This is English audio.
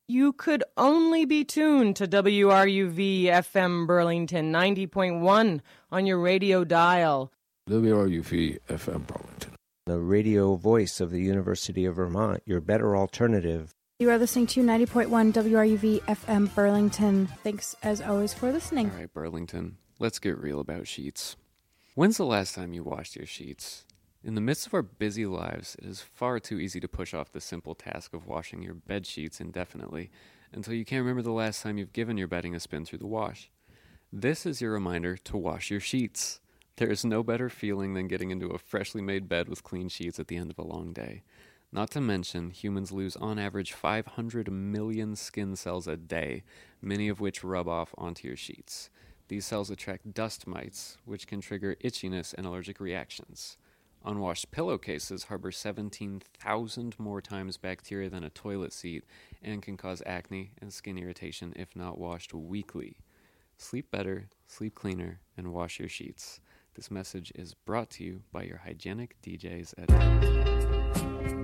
you could only be tuned to WRUV FM Burlington 90.1 on your radio dial. WRUV FM Burlington, the radio voice of the University of Vermont, your better alternative. You are listening to 90.1 WRUV FM Burlington. Thanks, as always, for listening. All right, Burlington, let's get real about sheets. When's the last time you washed your sheets? In the midst of our busy lives, it is far too easy to push off the simple task of washing your bed sheets indefinitely until you can't remember the last time you've given your bedding a spin through the wash. This is your reminder to wash your sheets. There is no better feeling than getting into a freshly made bed with clean sheets at the end of a long day. Not to mention, humans lose on average 500 million skin cells a day, many of which rub off onto your sheets. These cells attract dust mites, which can trigger itchiness and allergic reactions. Unwashed pillowcases harbor 17,000 more times bacteria than a toilet seat and can cause acne and skin irritation if not washed weekly. Sleep better, sleep cleaner, and wash your sheets. This message is brought to you by your hygienic DJs at